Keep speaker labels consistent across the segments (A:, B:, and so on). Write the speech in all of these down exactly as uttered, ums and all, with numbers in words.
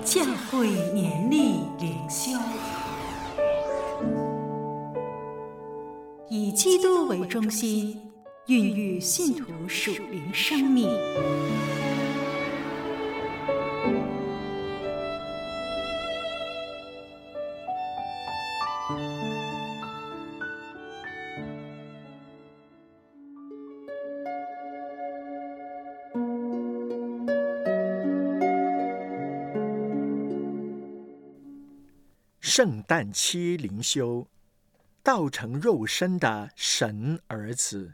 A: 教会年历灵修，以基督为中心，孕育信徒属灵生命。
B: 圣诞期灵修，道成肉身的神儿子。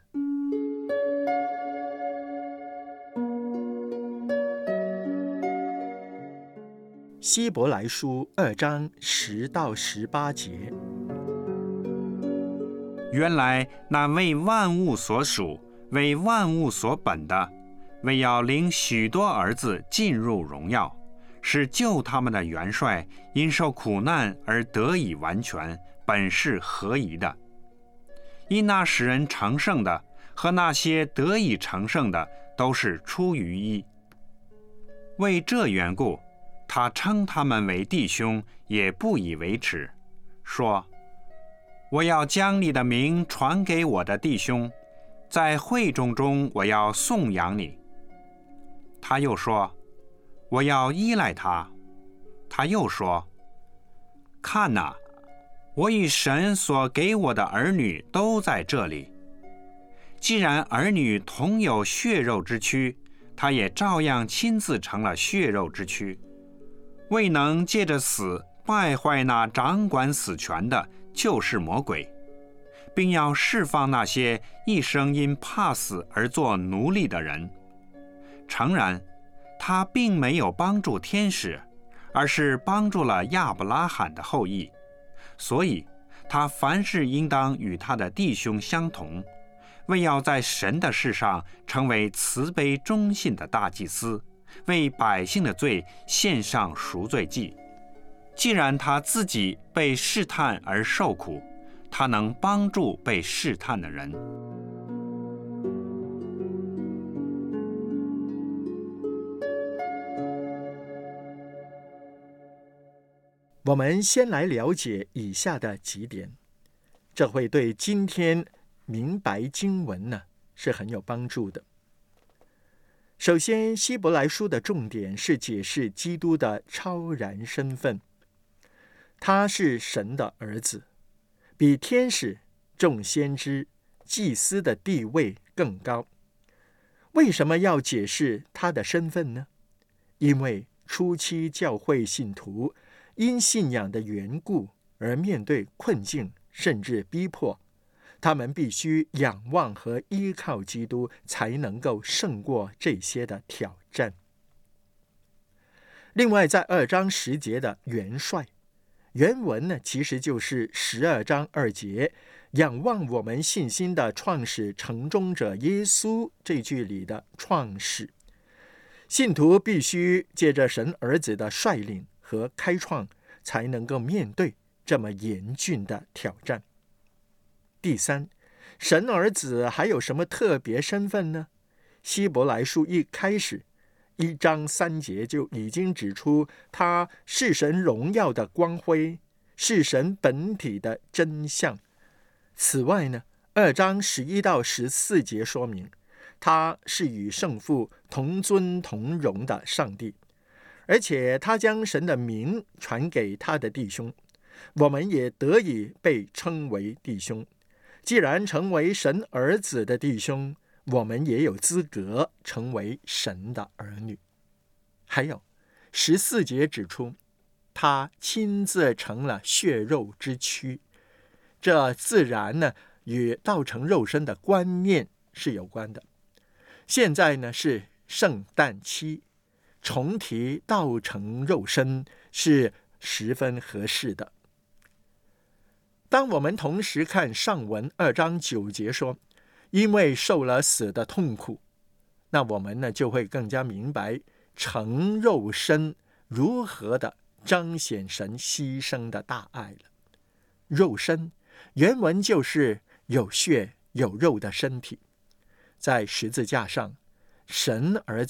B: 希伯来书二章十到十八节。
C: 原来那为万物所属、为万物所本的，为要领许多儿子进入荣耀，是救他们的元帅因受苦难而得以完全，本是合宜的。因那使人成圣的和那些得以成圣的都是出于一。为这缘故，他称他们为弟兄，也不以为耻，说：我要将你的名传给我的弟兄，在会众中我要颂扬你。他又说：我要依赖他。他又说：看哪，我与神所给我的儿女都在这里。既然儿女同有血肉之躯，他也照样亲自成了血肉之躯，未能借着死败坏那掌管死权的，就是魔鬼，并要释放那些一生因怕死而做奴隶的人。诚然，他并没有帮助天使，而是帮助了亚伯拉罕的后裔，所以他凡事应当与他的弟兄相同，为要在神的事上成为慈悲忠信的大祭司，为百姓的罪献上赎罪祭。既然他自己被试探而受苦，他能帮助被试探的人。
B: 我们先来了解以下的几点，这会对今天明白经文呢是很有帮助的。首先，希伯来书的重点是解释基督的超然身份，他是神的儿子，比天使、众先知、祭司的地位更高。为什么要解释他的身份呢？因为初期教会信徒因信仰的缘故而面对困境甚至逼迫，他们必须仰望和依靠基督，才能够胜过这些的挑战。另外，在二章十节的元帅，原文呢其实就是十二章二节仰望我们信心的创始成终者耶稣这句里的创始。信徒必须借着神儿子的率领和开创，才能够面对这么严峻的挑战。第三，神儿子还有什么特别身份呢？希伯来书一开始一章三节就已经指出，他是神荣耀的光辉，是神本体的真相。此外呢，二章十一到十四节说明，他是与圣父同尊同荣的上帝，而且他将神的名传给他的弟兄，我们也得以被称为弟兄。既然成为神儿子的弟兄，我们也有资格成为神的儿女。还有十四节指出，他亲自成了血肉之躯，这自然呢与道成肉身的观念是有关的。现在呢是圣诞期，重提道成肉身是十分合适的。当我们同时看上文二章九节说，因为受了死的痛苦，那我们呢就会更加明白成肉身如何的彰显神牺牲的大爱了。肉身原文就是有血有肉的身体，在十字架上，神儿子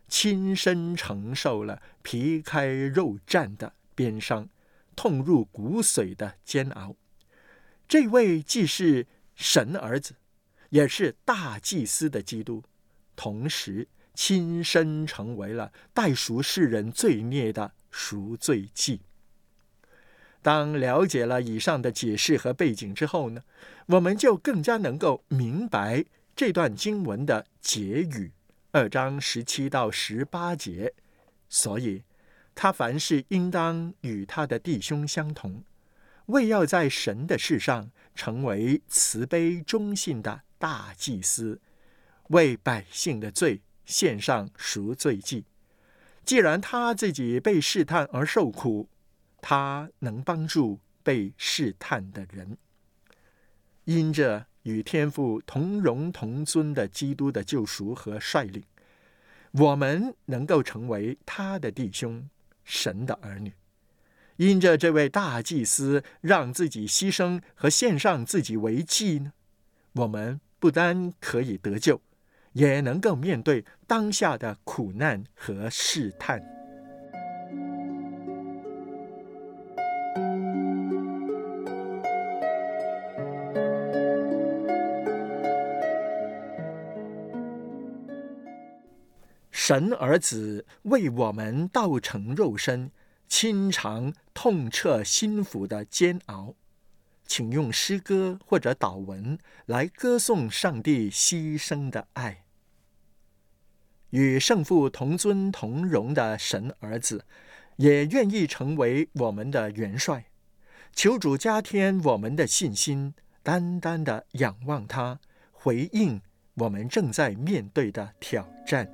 B: 亲身承受了皮开肉绽的鞭伤，痛入骨髓的煎熬。这位既是神儿子，也是大祭司的基督，同时亲身成为了代赎世人罪孽的赎罪祭。当了解了以上的解释和背景之后呢，我们就更加能够明白这段经文的结语，二章十七到十八节。所以他凡事应当与他的弟兄相同，为要在神的事上成为慈悲忠信的大祭司，为百姓的罪献上赎罪祭。既然他自己被试探而受苦，他能帮助被试探的人。因着与天父同荣同尊的基督的救赎和率领，我们能够成为他的弟兄，神的儿女。因着这位大祭司让自己牺牲和献上自己为祭呢，我们不单可以得救，也能够面对当下的苦难和试探。神儿子为我们道成肉身，亲尝痛彻心腑的煎熬。请用诗歌或者祷文来歌颂上帝牺牲的爱。与圣父同尊同荣的神儿子，也愿意成为我们的元帅。求主加添我们的信心，单单的仰望他，回应我们正在面对的挑战。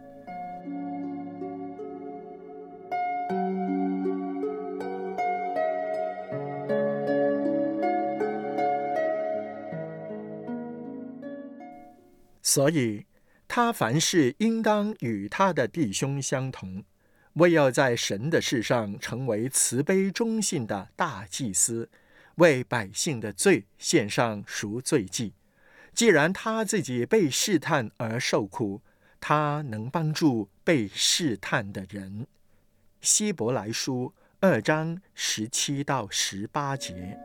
B: 所以他凡事应当与他的弟兄相同，为要在神的事上成为慈悲忠信的大祭司，为百姓的罪献上赎罪祭。既然他自己被试探而受苦，他能帮助被试探的人。希伯来书二章十七到十八节。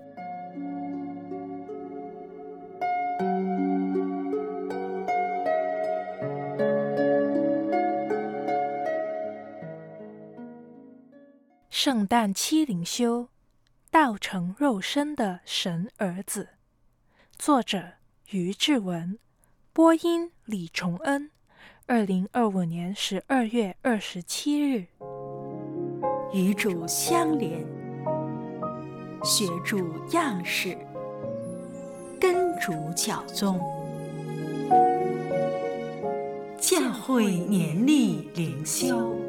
D: 圣诞七灵修，道成肉身的神儿子。作者于志文，播音李崇恩。二零二五年十二月二十七日。
A: 与主相连，学主样式，跟主教宗。教会年历灵修。